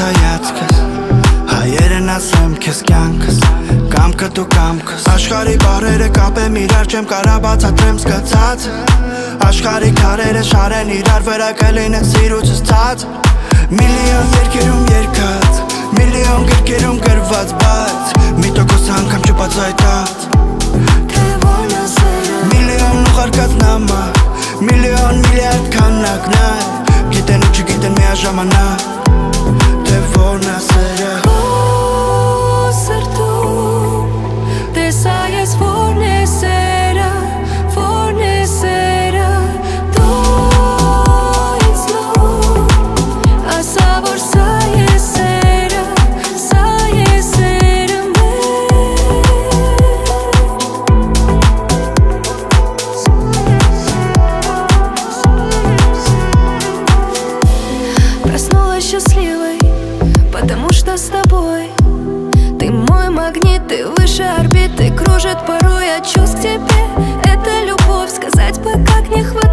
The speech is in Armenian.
հայացքս, հայերը ասեմ քեզ կյանքս, կամքը դու կամքս։ Աշխարհի բարերը կապեմ իրար, չեմ կարա բացատրեմ սկացած։ Աշխարհի քարերը շարեն իրար վրա կլինեն սիրուցս ցած։ Միլիոն երկերում երկած, միլիոն գրքերում գրված, բայց մի տոկոս անգամ չբացայտած։ Թե ո՞րն է սերը, Միլիոն ուղարկած նամակ, միլիոն միլիարդ քանակներ, գիտեն ու չգիտեն միաժամանակ։ Թե ո՞րն է սերը, քո սրտում տեսա ես ո՞րն է սերը, ո՞րն է սերը։ Դու ինձ նոր ասա, որ սա է սերը, սա է սերը Проснулась счастливой, потому что с тобой. Ты мой магнит, ты выше орбиты, кружит порой от чувств к тебе. Это любовь, сказать бы, как не хватает.